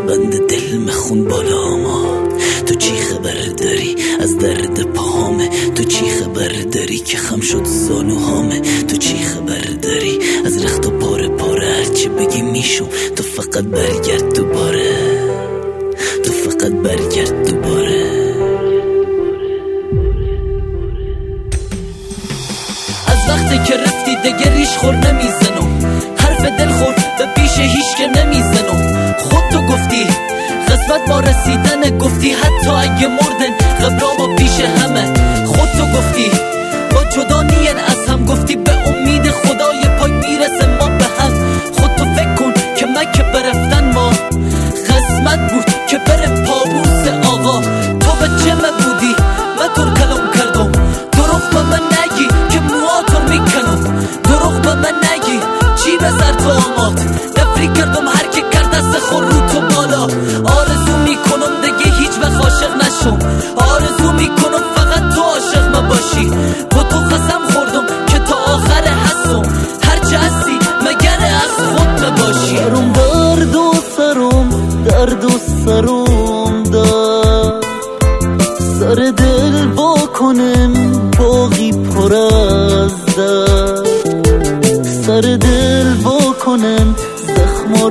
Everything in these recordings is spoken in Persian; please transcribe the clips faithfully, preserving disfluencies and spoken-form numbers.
بند دل مخون بالا آمد. تو چی خبر داری از درد پاهامه؟ تو چی خبر داری که خم شد زانوهامه؟ تو چی خبر داری از رخت و پاره پاره؟ هرچی بگی میشم، تو فقط برگرد دوباره، تو فقط برگرد دوباره. از وقتی که رفتی دیگه ریش خور نمیزنم، حرف دل خور به پیش هیچ که نمیزنم. خود تو گفتی قسمت با رسیدن، گفتی حتی اگه مردن قبرامو پیش همه. خود تو گفتی با جدا نین از هم، گفتی به امید خدای پای میرسه ما به هم. خود تو فکر کن که من که برفتن ما قسمت بود که بره پابوس آقا. تو به جمع بودی من تر کلام کردم، دروغ به من نگی که مواتر میکنم، دروغ به من نگی چی به سر تو آمد. نفری کردم هر که کرد دست خور رو تو بالا. آرزو میکنم دیگه هیچ وقت عاشق نشم، آرزو میکنم فقط تو عاشق ما باشی. با تو قسم خوردم که تا آخر هستم، هرچه هستی مگر از خود باشی. سرم درد و سرم درد و سرم دار، سر دل با کنم باقی پر از در، سر دل با کنم زخمار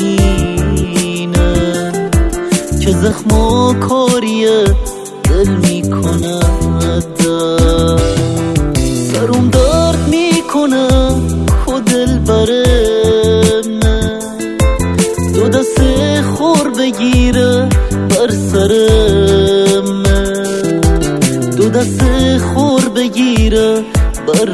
ببینم که زخما کاریه دل میکند در. سرم درد میکنه و دل برم دو دست خور بگیره بر سرم، دو دست خور بگیره بر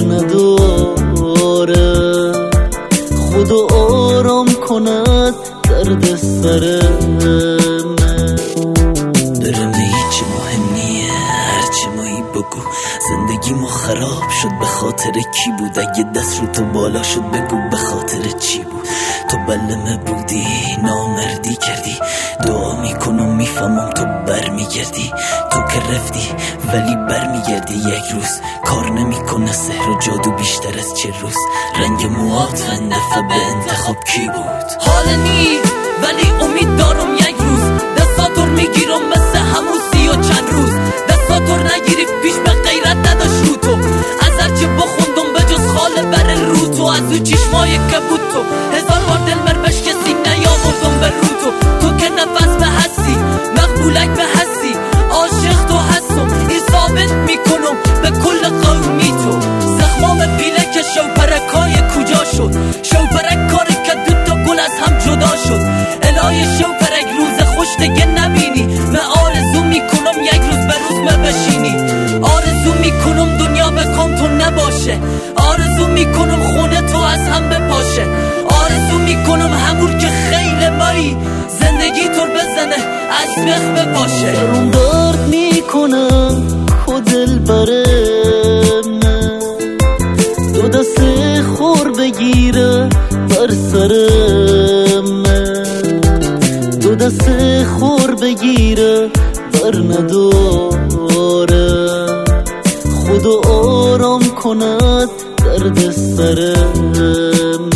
نداره، خدا آرام کند درد سرم. برم هیچ مهم نیه هرچی مایی بگو، زندگی ما خراب شد به خاطر کی بود؟ اگه دست رو تو بالا شد بگو به خاطر چی بود؟ تو بلمه بودی نامردی کردی، دعا میکنم میفهمم تو بر میگردی. تو که رفتی ولی بر میگردی، یک روز کار نمیکنه سحر و جادو بیشتر از چه روز. رنگ موات و دفعه به انتخاب کی بود؟ حال نی ولی امید دارم یک روز دستاتور میگیرم مثل همون سی و چند روز. دستاتور نگیری پیش به غیرت نداشت رو تو، از هرچه بخوندم به جز خاله بر رو تو. از او چشمای که بود تو هزار بار دل مر بشکستی نیاوردم به رو تو. تو که نفس به هستی مقبولک به هستی، عاشق تو هستم این ثابت میکنم به کل قومی تو. زخمام پیله که شوپرکای کجا شد؟ شوپرک کاری که دو تا گل از هم جدا شد. الهی شوپرک روز خوش دیگه نبینی، من آرزو میکنم یک روز به روز من بشینی. آرزو میکنم دنیا به کام تو نباشه، آرزو میکنم خونه تو از هم بپاشه، آرزو میکنم همون که خیلی مایی زندگی تو بزنه از مخ بپاشه. سرم درد میکنه و دل برم دو دست خور بگیره بر سرم، دو دست خور بگیره بر نداره، خدا آرام کند درد سرم.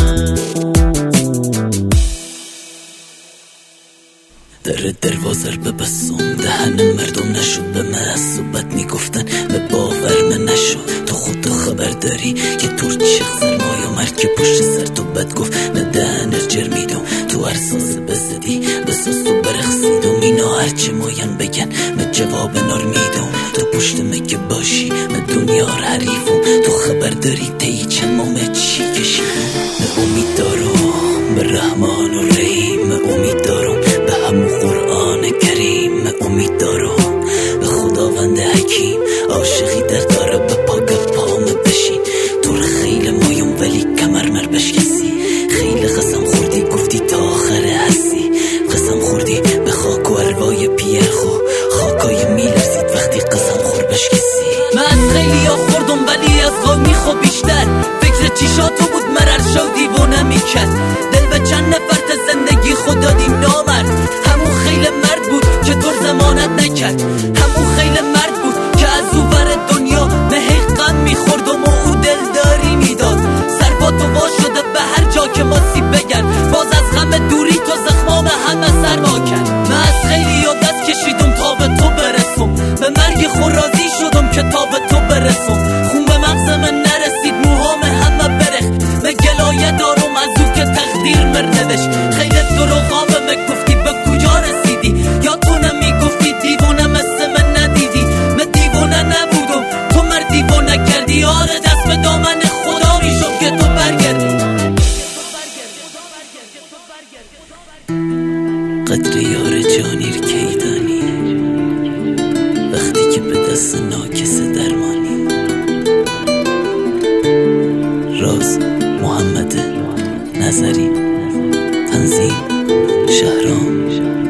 در دروازه رو ببستم، دهن مردم نشد به من صحبت میگفتن به باور من نشد. تو خود خبر داری که تور چه سرمایه مرد که پشت سر تو بد گفت، نه دهن جر میدم تو هر ساز بزدی بساز تو برخصیدم. اینا هرچه ماین بگن من جواب نار میدم، تو پشت مگه باشی من دنیا رو حریفم. تو خبر داری تی چند مامه چی کشیدم. من امید دارم به رحمان و رحیم، من امید دارم به همون قرآن کریم، من امید دارم به خداوند حکیم. عاشقی در داره به پاک پامه بشین، تو رو خیلی مایم ولی کمر مر بشکسی. خیلی قسم خوردی گفتی تا آخر هستی، قسم خوردی به خاک و اروای پیرخو، خاکای میلرزید وقتی قسم خور بشکسی. من از خیلی ها خوردم ولی از قومی خو بیشتر، فکر چیشاتو بود مرر شو دیوونه میکرد. دل به چند نفر تا زندگی خود دادیم نامرد، همون خیلی مرد بود که تو زمانت نکرد، همون خیلی مرد بود که از او بر دنیا مهی غم میخوردم و او دلداری میداد. سر با تو وا شده به هر جا که ما سیب بگن، باز از غم دوری تو زخمام همه سر با کرد. میکنم از او که تقدیر مرندش. خیلی دروغا به من گفتی به کجا رسیدی، یا تو نمیگفتی دیوانه مثل من ندیدی. من دیوانه نبودم تو مر دیوانه کردی. آره دست به دامن خدا میشم که تو برگردی. قدر یار جانیر کیدانی وقتی که به دست ناکس درمانی. راز محمد نظری، تنظیم شهرام.